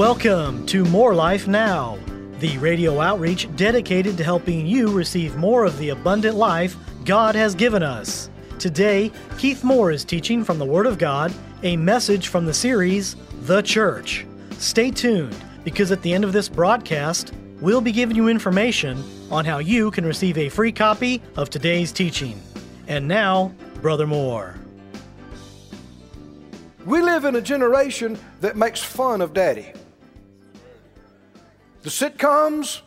Welcome to More Life Now, the radio outreach dedicated to helping you receive more of the abundant life God has given us. Today, Keith Moore is teaching from the Word of God, a message from the series, The Church. Stay tuned, because at the end of this broadcast, we'll be giving you information on how you can receive a free copy of today's teaching. And now, Brother Moore. We live in a generation that makes fun of Daddy. The sitcoms,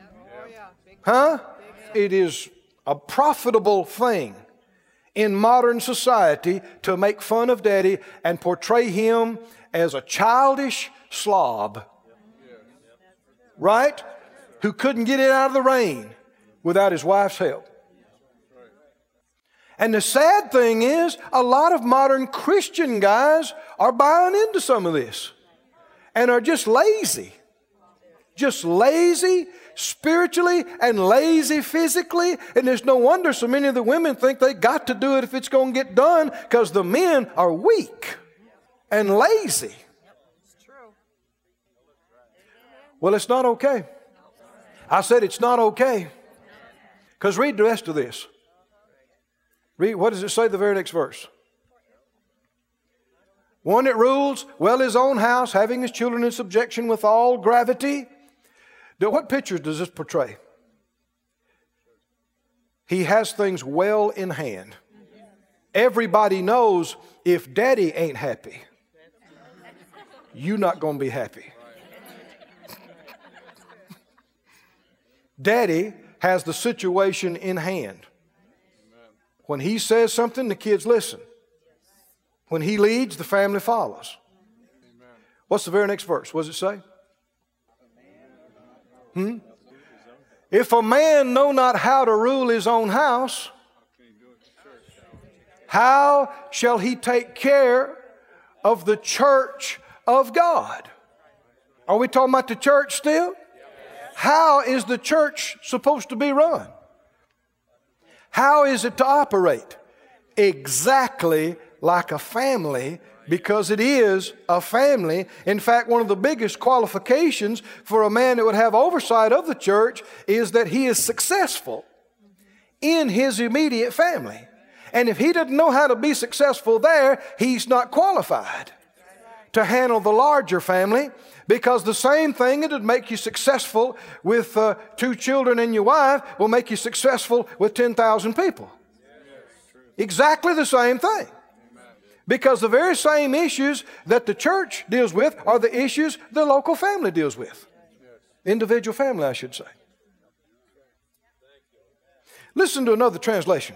It is a profitable thing in modern society to make fun of Daddy and portray him as a childish slob, right? Who couldn't get it out of the rain without his wife's help. And the sad thing is, a lot of modern Christian guys are buying into some of this and are just lazy. Just lazy spiritually and lazy physically. And there's no wonder so many of the women think they got to do it if it's going to get done, because the men are weak and lazy. Well, it's not okay. I said it's not okay. Because read the rest of this. Read, what does it say the very next verse? One that rules well his own house, having his children in subjection with all gravity. What picture does this portray? He has things well in hand. Everybody knows if Daddy ain't happy, you're not going to be happy. Daddy has the situation in hand. When he says something, the kids listen. When he leads, the family follows. What's the very next verse? What does it say? If a man know not how to rule his own house, how shall he take care of the church of God? Are we talking about the church still? How is the church supposed to be run? How is it to operate? Exactly like a family, because it is a family. In fact, one of the biggest qualifications for a man that would have oversight of the church is that he is successful in his immediate family. And if he doesn't know how to be successful there, he's not qualified to handle the larger family, because the same thing that would make you successful with 2 children and your wife will make you successful with 10,000 people. Exactly the same thing. Because the very same issues that the church deals with are the issues the local family deals with. Individual family, I should say. Listen to another translation.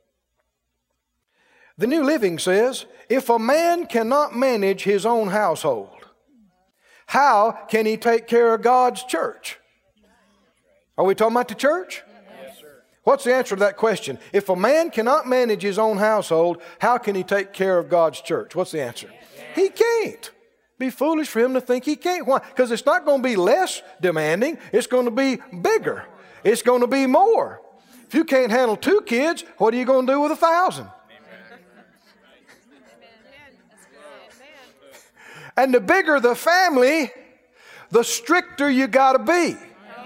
The New Living says, if a man cannot manage his own household, how can he take care of God's church? Are we talking about the church? Yes, sir. What's the answer to that question? If a man cannot manage his own household, how can he take care of God's church? What's the answer? He can't. Be foolish for him to think he can't. Why? Because it's not going to be less demanding. It's going to be bigger. It's going to be more. If you can't handle 2 kids, what are you going to do with 1,000? And the bigger the family, the stricter you got to be.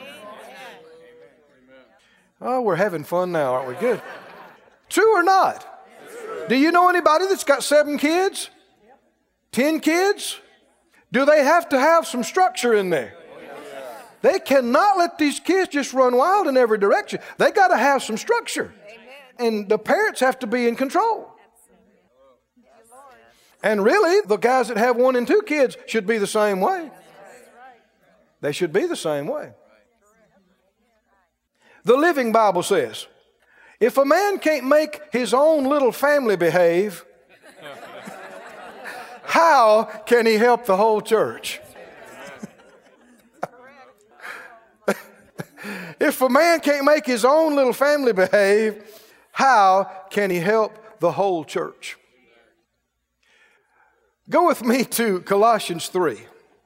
Oh, we're having fun now, aren't we? Good. True or not? Do you know anybody that's got 7 kids? 10 kids? Do they have to have some structure in there? They cannot let these kids just run wild in every direction. They got to have some structure. And the parents have to be in control. And really, the guys that have 1 and 2 kids should be the same way. They should be the same way. The Living Bible says, if a man can't make his own little family behave, how can he help the whole church? If a man can't make his own little family behave, how can he help the whole church? Go with me to Colossians 3.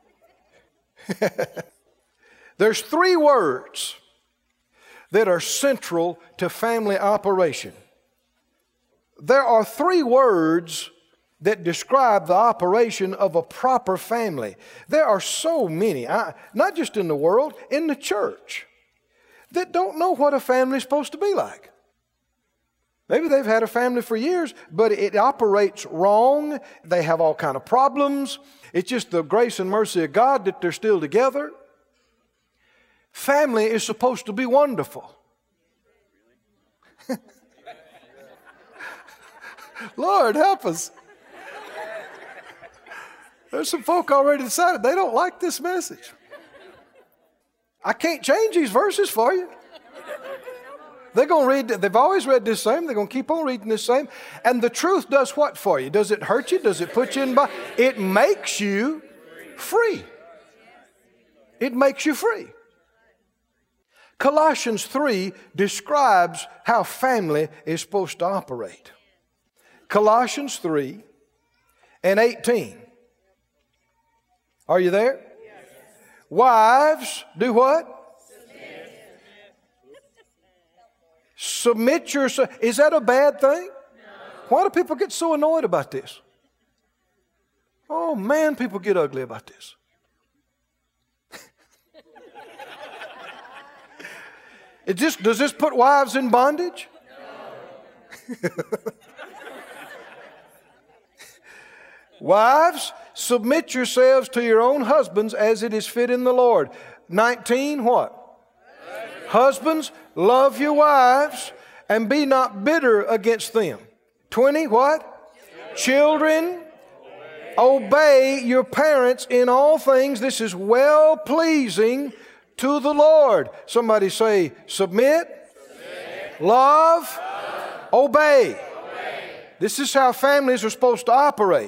There's 3 words that are central to family operation. There are 3 words that describe the operation of a proper family. There are so many, not just in the world, in the church, that don't know what a family is supposed to be like. Maybe they've had a family for years, but it operates wrong. They have all kind of problems. It's just the grace and mercy of God that they're still together. Family is supposed to be wonderful. Lord, help us. There's some folk already decided they don't like this message. I can't change these verses for you. They're going to read, they've always read this same. They're going to keep on reading this same. And the truth does what for you? Does it hurt you? Does it put you in bondage? It makes you free. It makes you free. Colossians 3 describes how family is supposed to operate. Colossians 3 and 18. Are you there? Yes. Wives, do what? Submit yourself. Is that a bad thing? No. Why do people get so annoyed about this? Oh man, people get ugly about this. Does this put wives in bondage? No. Wives, submit yourselves to your own husbands as it is fit in the Lord. 19, what? Husbands, love your wives and be not bitter against them. 20, what? Children, obey your parents in all things. This is well-pleasing to the Lord. Somebody say, submit, love, obey. This is how families are supposed to operate.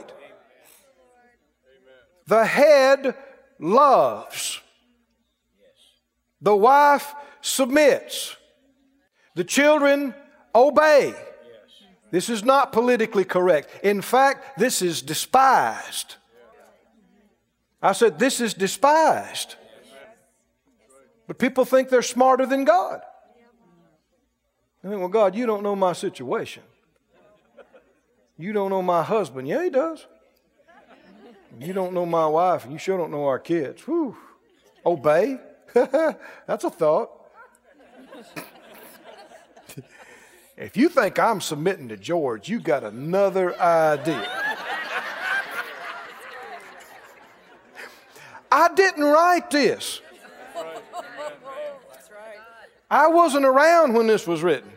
The head loves. The wife submits. The children obey. This is not politically correct. In fact, this is despised. I said this is despised. But people think they're smarter than God. I think, well, God, you don't know my situation. You don't know my husband. Yeah, He does. You don't know my wife, and you sure don't know our kids. Whew. Obey. That's a thought. If you think I'm submitting to George, you got another idea. I didn't write this. I wasn't around when this was written.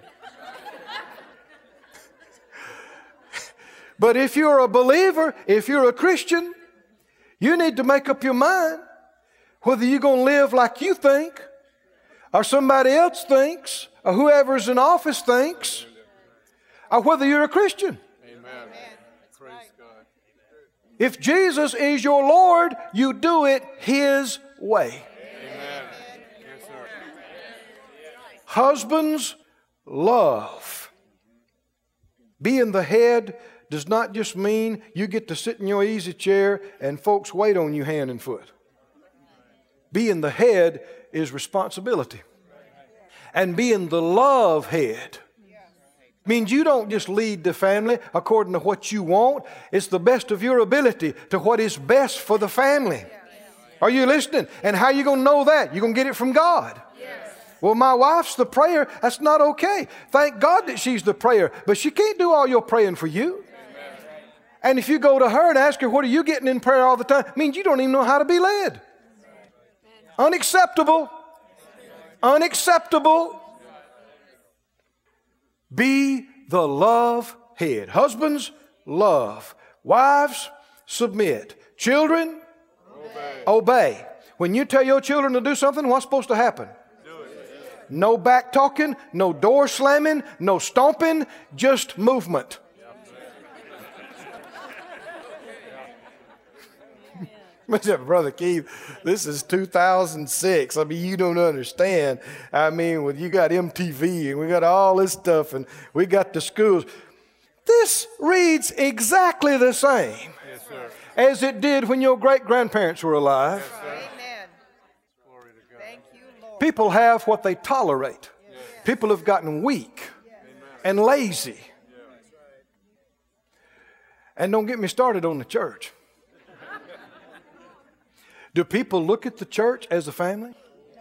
But if you're a believer, if you're a Christian, you need to make up your mind whether you're going to live like you think, or somebody else thinks, or whoever's in office thinks, or whether you're a Christian. Amen. Praise God. If Jesus is your Lord, you do it His way. Amen. Yes, sir. Husbands, love. Being the head does not just mean you get to sit in your easy chair and folks wait on you hand and foot. Being the head is responsibility. And being the love head means you don't just lead the family according to what you want. It's the best of your ability to what is best for the family. Are you listening? And how are you going to know that? You're going to get it from God. Well, my wife's the prayer. That's not okay. Thank God that she's the prayer. But she can't do all your praying for you. And if you go to her and ask her, what are you getting in prayer all the time? It means you don't even know how to be led. Unacceptable. Unacceptable. Be the love head. Husbands, love. Wives, submit. Children, obey. When you tell your children to do something, what's supposed to happen? No back talking, no door slamming, no stomping, just movement. Brother Keith, this is 2006. I mean, you don't understand. I mean, when you got MTV and we got all this stuff and we got the schools. This reads exactly the same as it did when your great-grandparents were alive. Amen. Thank you, Lord. People have what they tolerate. People have gotten weak and lazy. And don't get me started on the church. Do people look at the church as a family?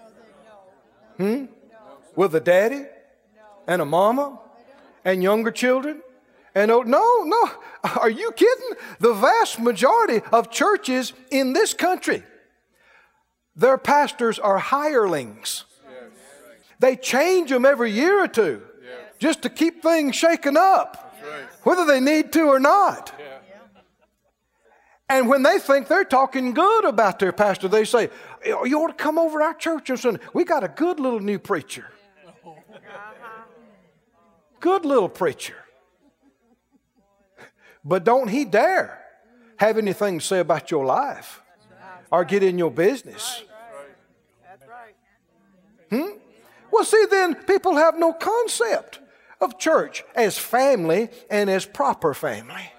With a daddy and a mama and younger children? And no. Are you kidding? The vast majority of churches in this country, their pastors are hirelings. They change them every year or two just to keep things shaken up, whether they need to or not. And when they think they're talking good about their pastor, they say, you ought to come over to our church on Sunday. We got a good little new preacher. Good little preacher. But don't he dare have anything to say about your life or get in your business. Well, see, then people have no concept of church as family and as proper family.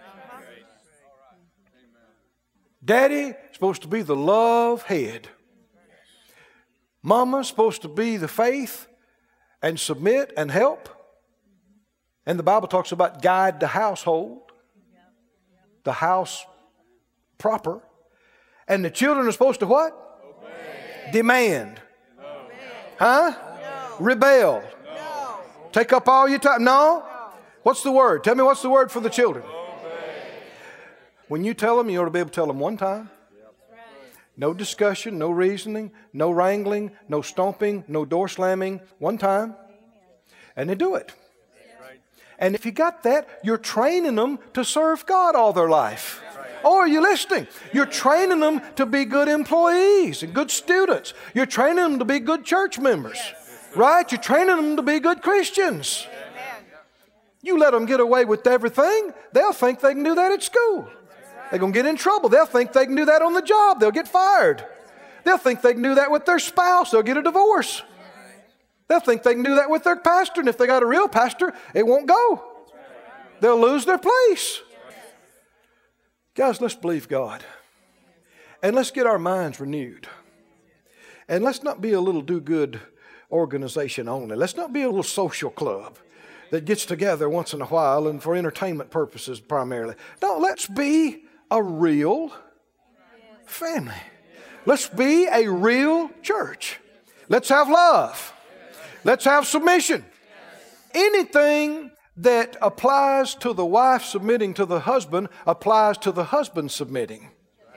Daddy is supposed to be the love head. Mama's supposed to be the faith and submit and help. And the Bible talks about guide the household, the house proper. And the children are supposed to what? Obey. Demand. No. Huh? No. Rebel. No. Take up all your time. No? What's the word? Tell me what's the word for the children. When you tell them, you ought to be able to tell them one time. No discussion, no reasoning, no wrangling, no stomping, no door slamming. One time. And they do it. And if you got that, you're training them to serve God all their life. Oh, are you listening? You're training them to be good employees and good students. You're training them to be good church members. Right? You're training them to be good Christians. You let them get away with everything, they'll think they can do that at school. They're going to get in trouble. They'll think they can do that on the job. They'll get fired. They'll think they can do that with their spouse. They'll get a divorce. They'll think they can do that with their pastor. And if they got a real pastor, it won't go. They'll lose their place. Guys, let's believe God. And let's get our minds renewed. And let's not be a little do-good organization only. Let's not be a little social club that gets together once in a while and for entertainment purposes primarily. No, let's be a real family. Let's be a real church. Let's have love. Let's have submission. Anything that applies to the wife submitting to the husband applies to the husband submitting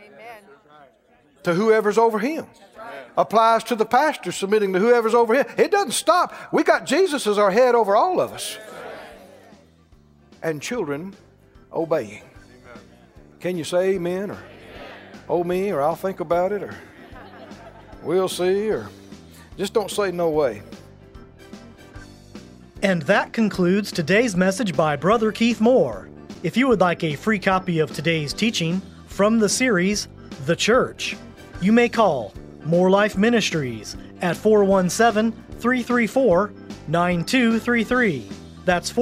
to whoever's over him. Applies to the pastor submitting to whoever's over him. It doesn't stop. We got Jesus as our head over all of us. And children obeying. Can you say amen or oh me or I'll think about it or we'll see or just don't say no way. And that concludes today's message by Brother Keith Moore. If you would like a free copy of today's teaching from the series, The Church, you may call More Life Ministries at 417-334-9233. That's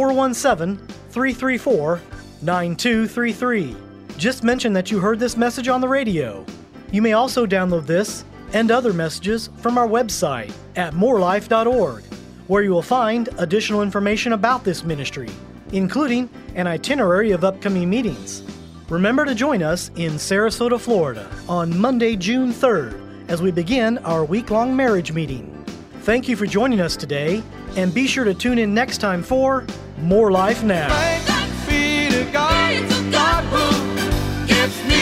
417-334-9233. Just mention that you heard this message on the radio. You may also download this and other messages from our website at morelife.org, where you will find additional information about this ministry, including an itinerary of upcoming meetings. Remember to join us in Sarasota, Florida on Monday, June 3rd, as we begin our week-long marriage meeting. Thank you for joining us today, and be sure to tune in next time for More Life Now. Thanks be to God, God who gives me